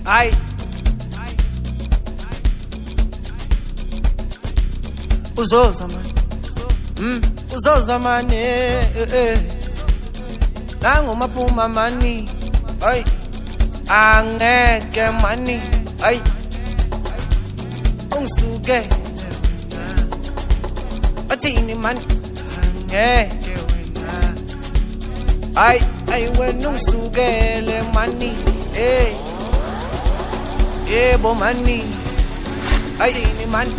Ay uzoza man uzoza man nangu maphuma mani ay angeke mani ay ungisuke athini man angeke wena ay wena ungisukele mani yebo mani athini man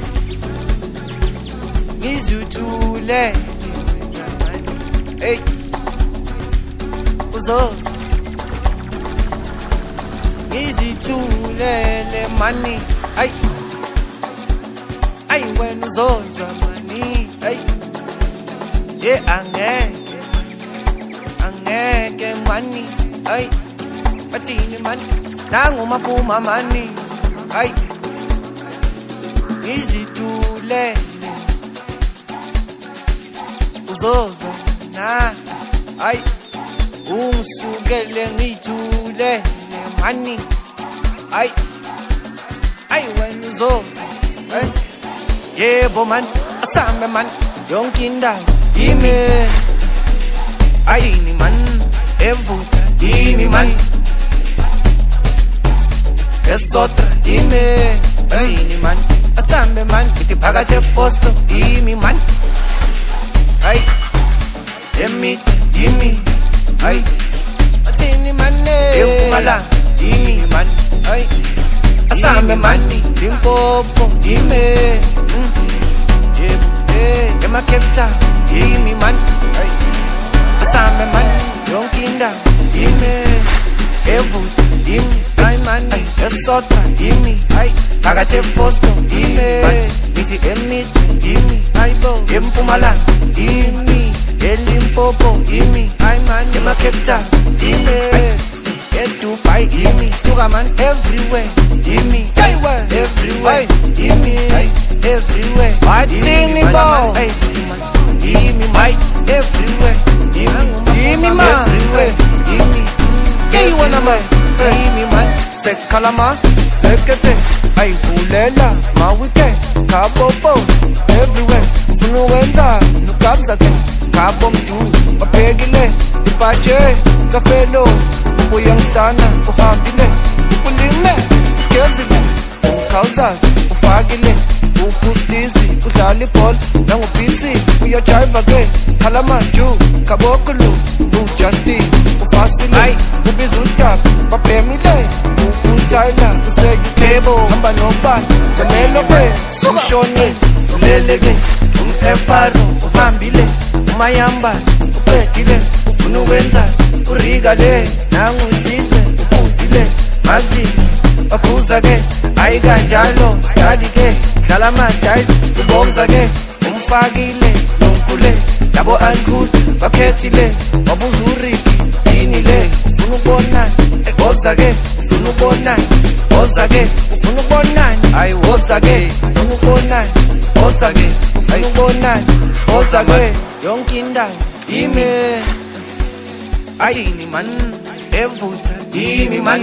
ngizithule hey uzoza ngizithulele mani ay wena uzoza mani ay angeke mani ay bathini mani nangu maphuma mani ay ngizithulele uzoza na ay ungisukele ngithule mani ay wena uzoza yebo man asambe man yonke indawo yimi ayini man evutha yimi man esotra yimi ayini man asambe man ngithi phakathi efosto yimi man ay yemi ay athini man eMpumalanga yimi man ay asambe man Limpopo yimi Cape Town yimi man ay asambe man yonke indawo yimi evutha yimi ay man esotra yimi ay phakathi efosto yimi ngithi yimi ayibo eMpumalanga yimi eLimpopo yimi ay man Cape Town yimi eDubai yimi suka man everywhere yimi everywhere yimi everywhere wathini bo yimi man everywhere yimi man everywhere yimi keyiwona man yimi man sekhalama sekethe ayivulela mawike kabobo everywhere ufuna ukwenza nokabza ke kabo mdu baphekile ipaje kafelo uyangstana uhambile ukulime gezile ukhawuzazi ufakile upustizi udlala ibhola nangubhizi uyajiva ke khalamaju kabokulu uJustin ufasile ubiza udaba babhemile uTyler useyukhebo hamba nobani jamelo ke ushone uleleke umefaro uhambile umayamba ubhekile ufuna ukwenza uriga le nangu sizwe uzile mazi akhuza ke ayikanjalo study ke dlala amadice ubomza ke umfakile nonkule yabo uncool bakhethile wabuzuriki yini le ufuna ukubona egoza ke ufuna ukubona oza ke ufuna ukubona ayi woza ke ufuna ukubona oza ke ufuna ukubona oza ke yonke indawo yimi ayini man evutha yimi man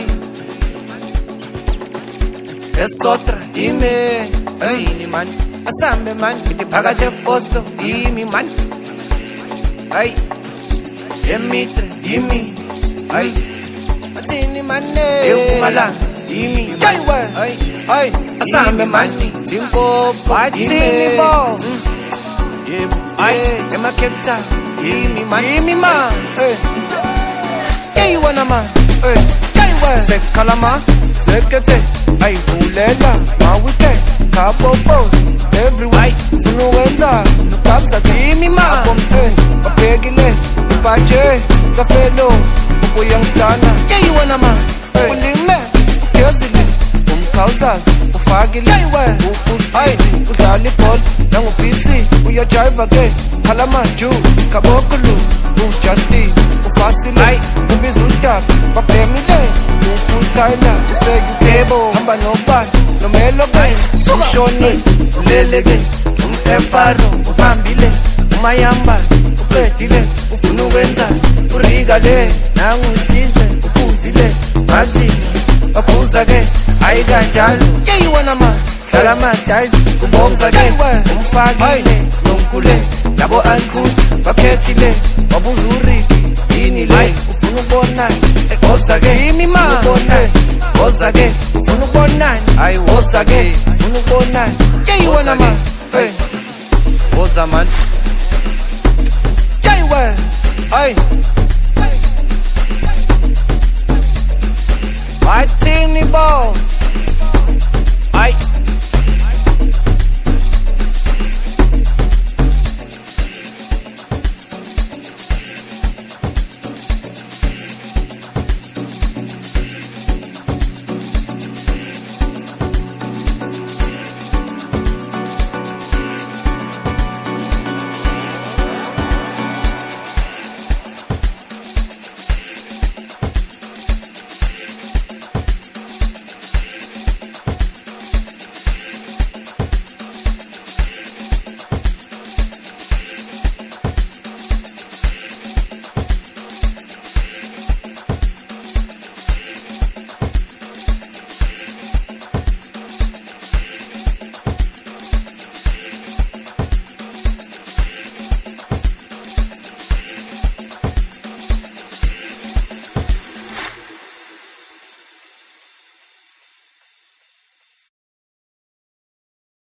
esotra yimi ayini man asambe man ngithi phakathi efosto yimi man ay yemitre yimi ay athini man eMpumalanga yimi ay asambe man Limpopo athini bo yebo ay Cape Town yimi man keyiwona man sekhalama sekethe ayivulela mawike kabobo everywhere ufuna ukwenza nokabza yimi man baphekile ipaje kafelo uyangstana keyiwona man ukulime ugezile umkhawuzazi ufakile upustizi udlala ibhola nangubhizi uyajiva ke khalamaju kabokulu uJustin ufasile ubiza udaba babhemile uTyler useyukhebo hamba nobani nomelo ke ushone uleleke umefaro uhambile umayamba uqedile ufuna ukwenza uriga le nangu sizwe ubuzile mazi Wakuza ke ayikanjalo ke iwana ma hlala madayizi ubomza ke umfakile nomkhule labo uncle baphethile wabuza uriki yini le ufuna ukubona egoza ke yimi ma ubona goza ke ufuna ukubona hayi woza ke ufuna ukubona ke iwana ma hey woza man jaywe ay Martini ball